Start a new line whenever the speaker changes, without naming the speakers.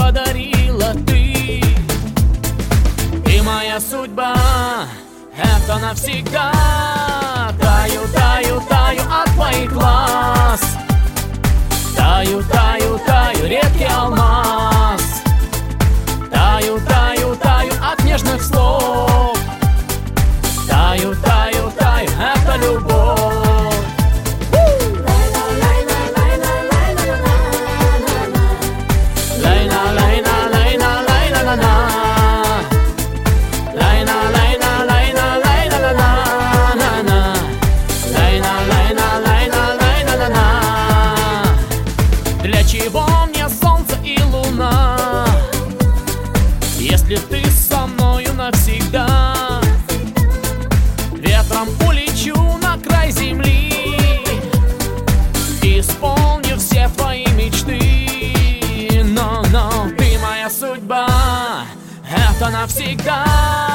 подарила ты. Ты моя судьба, это навсегда. Таю, таю, таю от твоих глаз. Таю, таю, таю, редкий алмаз. Таю, таю, таю от нежных слов. Таю, таю, таю, это любовь. Для чего мне солнце и луна, если ты со мною навсегда? Ветром улечу на край земли, исполню все твои мечты. Но ты моя судьба, это навсегда.